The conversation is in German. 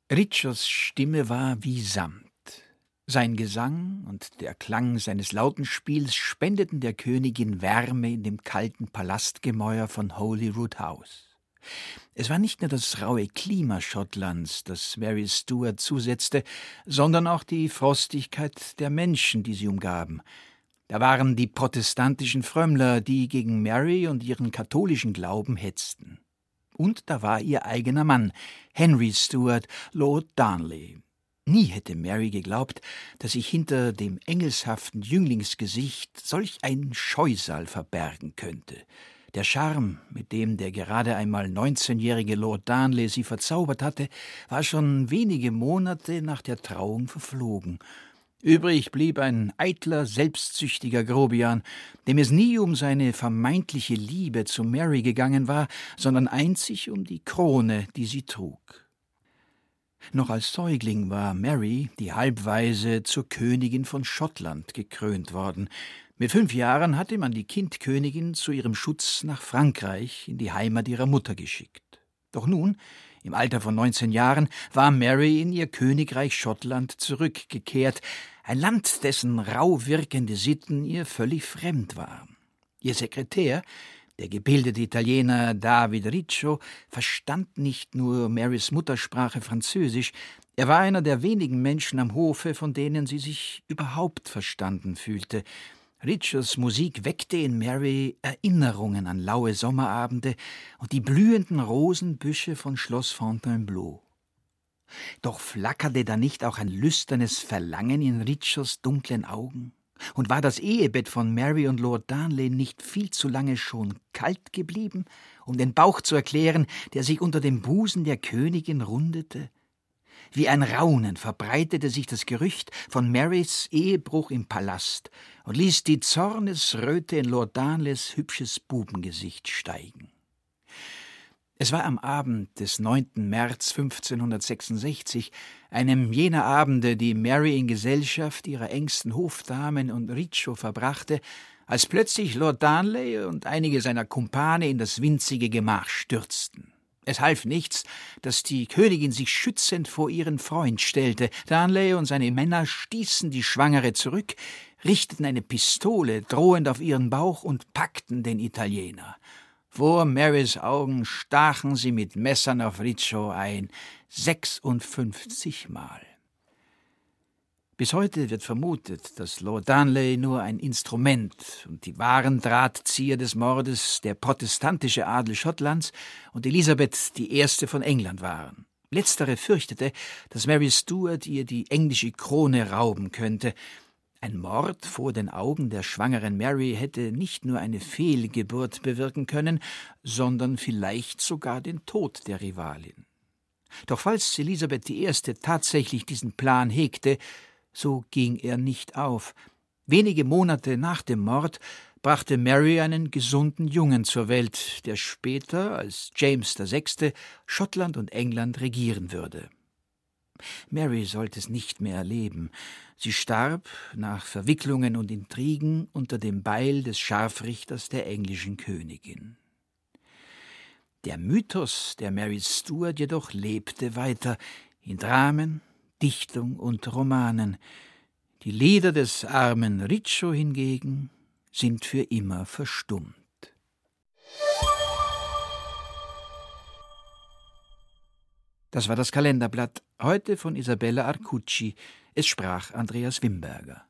Richards Stimme war wie Samt. Sein Gesang und der Klang seines Lautenspiels spendeten der Königin Wärme in dem kalten Palastgemäuer von Holyrood House. Es war nicht nur das raue Klima Schottlands, das Mary Stuart zusetzte, sondern auch die Frostigkeit der Menschen, die sie umgaben. Da waren die protestantischen Frömmler, die gegen Mary und ihren katholischen Glauben hetzten. Und da war ihr eigener Mann, Henry Stuart, Lord Darnley. Nie hätte Mary geglaubt, dass sich hinter dem engelshaften Jünglingsgesicht solch ein Scheusal verbergen könnte. Der Charme, mit dem der gerade einmal 19-jährige Lord Darnley sie verzaubert hatte, war schon wenige Monate nach der Trauung verflogen. Übrig blieb ein eitler, selbstsüchtiger Grobian, dem es nie um seine vermeintliche Liebe zu Mary gegangen war, sondern einzig um die Krone, die sie trug. Noch als Säugling war Mary, die Halbwaise, zur Königin von Schottland gekrönt worden. Mit 5 Jahren hatte man die Kindkönigin zu ihrem Schutz nach Frankreich, in die Heimat ihrer Mutter geschickt. Doch nun, im Alter von 19 Jahren, war Mary in ihr Königreich Schottland zurückgekehrt, ein Land, dessen rau wirkende Sitten ihr völlig fremd waren. Ihr Sekretär, der gebildete Italiener David Riccio, verstand nicht nur Marys Muttersprache Französisch, er war einer der wenigen Menschen am Hofe, von denen sie sich überhaupt verstanden fühlte. Riccios Musik weckte in Mary Erinnerungen an laue Sommerabende und die blühenden Rosenbüsche von Schloss Fontainebleau. Doch flackerte da nicht auch ein lüsternes Verlangen in Riccios dunklen Augen? Und war das Ehebett von Mary und Lord Darnley nicht viel zu lange schon kalt geblieben, um den Bauch zu erklären, der sich unter dem Busen der Königin rundete? Wie ein Raunen verbreitete sich das Gerücht von Marys Ehebruch im Palast und ließ die Zornesröte in Lord Darnleys hübsches Bubengesicht steigen. Es war am Abend des 9. März 1566, einem jener Abende, die Mary in Gesellschaft ihrer engsten Hofdamen und Riccio verbrachte, als plötzlich Lord Darnley und einige seiner Kumpane in das winzige Gemach stürzten. Es half nichts, dass die Königin sich schützend vor ihren Freund stellte. Darnley und seine Männer stießen die Schwangere zurück, richteten eine Pistole drohend auf ihren Bauch und packten den Italiener. Vor Marys Augen stachen sie mit Messern auf Riccio ein, 56 Mal. Bis heute wird vermutet, dass Lord Darnley nur ein Instrument und die wahren Drahtzieher des Mordes der protestantische Adel Schottlands und Elisabeth I. von England waren. Letztere fürchtete, dass Mary Stuart ihr die englische Krone rauben könnte. Ein Mord vor den Augen der schwangeren Mary hätte nicht nur eine Fehlgeburt bewirken können, sondern vielleicht sogar den Tod der Rivalin. Doch falls Elisabeth I. tatsächlich diesen Plan hegte, so ging er nicht auf. Wenige Monate nach dem Mord brachte Mary einen gesunden Jungen zur Welt, der später als James VI. Schottland und England regieren würde. Mary sollte es nicht mehr erleben. Sie starb nach Verwicklungen und Intrigen unter dem Beil des Scharfrichters der englischen Königin. Der Mythos der Mary Stuart jedoch lebte weiter in Dramen, Dichtung und Romanen. Die Lieder des armen Riccio hingegen sind für immer verstummt. Das war das Kalenderblatt, heute von Isabella Arcucci. Es sprach Andreas Wimberger.